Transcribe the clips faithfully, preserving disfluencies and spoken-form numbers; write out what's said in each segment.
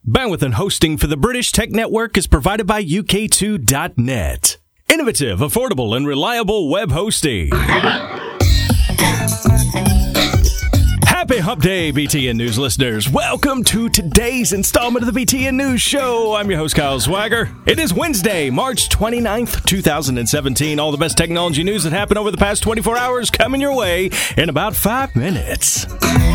Bandwidth and hosting for the British Tech Network is provided by U K two dot net. Innovative, affordable, and reliable web hosting. Happy Hump Day, B T N News listeners. Welcome to today's installment of the B T N News Show. I'm your host, Kyle Swagger. It is Wednesday, March twenty-ninth, twenty seventeen. All the best technology news that happened over the past twenty-four hours coming your way in about five minutes.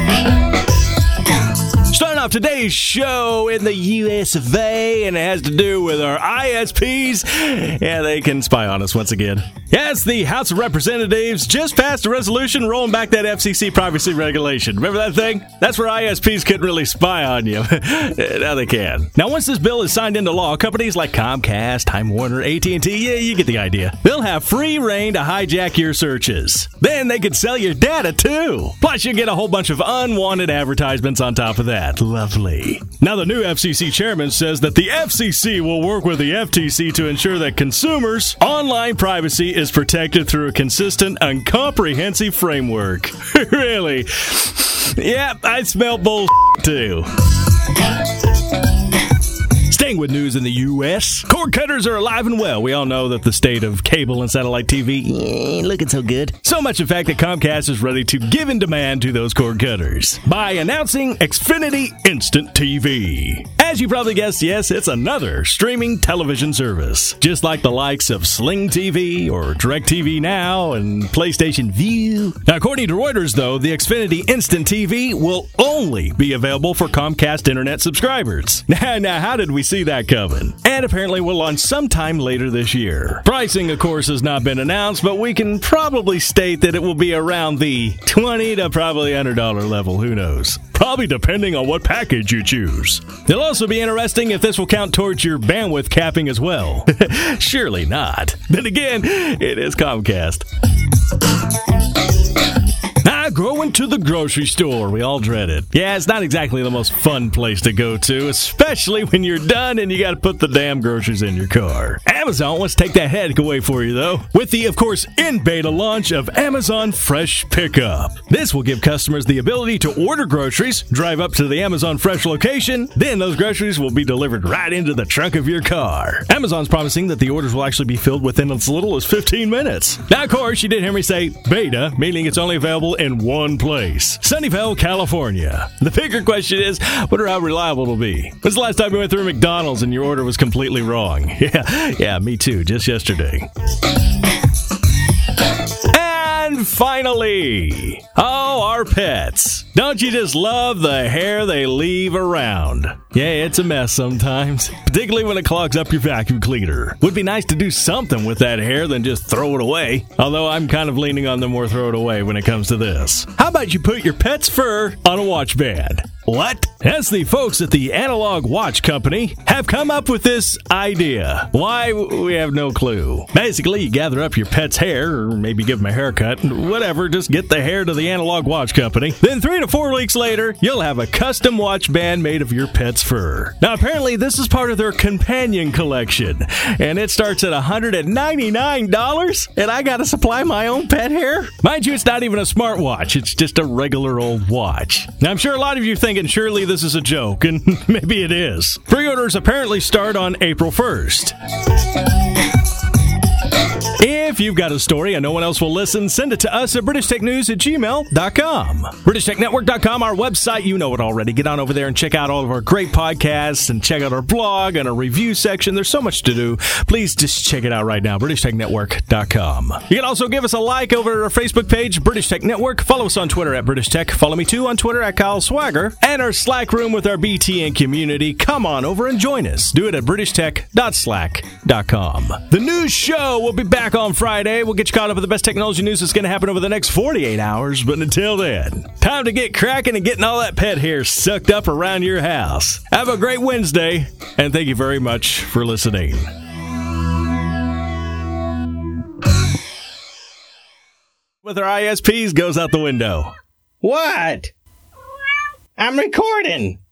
Starting off today's show in the U S of A, and it has to do with our I S Ps. Yeah, they can spy on us once again. Yes, the House of Representatives just passed a resolution rolling back that F C C privacy regulation. Remember that thing? That's where I S Ps couldn't really spy on you. Now they can. Now, once this bill is signed into law, companies like Comcast, Time Warner, A T and T, yeah, you get the idea. They'll have free reign to hijack your searches. Then they could sell your data, too. Plus, you get a whole bunch of unwanted advertisements on top of that. Lovely. Now, the new F C C chairman says that the F C C will work with the F T C to ensure that consumers' online privacy is protected through a consistent and comprehensive framework. Really? Yeah, I smell bull too. Staying with news in the U S, cord cutters are alive and well. We all know that the state of cable and satellite T V ain't looking so good. So much, in fact, that Comcast is ready to give in demand to those cord cutters by announcing Xfinity Instant T V. As you probably guessed, yes, it's another streaming television service. Just like the likes of Sling T V or DirecTV Now and PlayStation Vue. Now, according to Reuters, though, the Xfinity Instant T V will only be available for Comcast Internet subscribers. Now, now how did we see that coming? And apparently will launch sometime later this year. Pricing, of course, has not been announced, but we can probably state that it will be around the twenty to probably one hundred dollars level. Who knows? Probably depending on what package you choose. It'll also be interesting if this will count towards your bandwidth capping as well. Surely not. Then again, it is Comcast. Ah, going to the grocery store. We all dread it. Yeah, it's not exactly the most fun place to go to, especially when you're done and you got to put the damn groceries in your car. Amazon wants to take that headache away for you, though, with the, of course, in beta launch of Amazon Fresh Pickup. This will give customers the ability to order groceries, drive up to the Amazon Fresh location, then those groceries will be delivered right into the trunk of your car. Amazon's promising that the orders will actually be filled within as little as fifteen minutes. Now, of course, you did hear me say beta, meaning it's only available in one place, Sunnyvale, California. The bigger question is, wonder how reliable it'll be. When's the last time you went through McDonald's and your order was completely wrong? Yeah, yeah, me too, just yesterday. And finally, oh, our pets. Don't you just love the hair they leave around? Yeah, it's a mess sometimes, particularly when it clogs up your vacuum cleaner. Would be nice to do something with that hair than just throw it away. Although I'm kind of leaning on the more throw it away when it comes to this. How about you put your pet's fur on a watch band? What? As the folks at the Analog Watch Company have come up with this idea. Why? We have no clue. Basically, you gather up your pet's hair, or maybe give them a haircut, whatever, just get the hair to the Analog Watch Company. Then three to four weeks later, you'll have a custom watch band made of your pet's fur. Now, apparently, this is part of their companion collection, and it starts at one hundred ninety-nine dollars, and I gotta supply my own pet hair? Mind you, it's not even a smartwatch. It's just a regular old watch. Now, I'm sure a lot of you think thinking surely this is a joke, and maybe it is. Pre-orders apparently start on April first. If you've got a story and no one else will listen, send it to us at british tech news at gmail dot com. british tech network dot com, our website, you know it already. Get on over there and check out all of our great podcasts and check out our blog and our review section. There's so much to do. Please just check it out right now, british tech network dot com. You can also give us a like over at our Facebook page, British Tech Network. Follow us on Twitter at British Tech. Follow me too on Twitter at Kyle Swagger. And our Slack room with our B T N community. Come on over and join us. Do it at british tech dot slack dot com. The news show will be back on Friday. We'll get you caught up with the best technology news that's going to happen over the next forty-eight hours. But until then, time to get cracking and getting all that pet hair sucked up around your house. Have a great Wednesday, and thank you very much for listening. With our I S Ps goes out the window. What? I'm recording.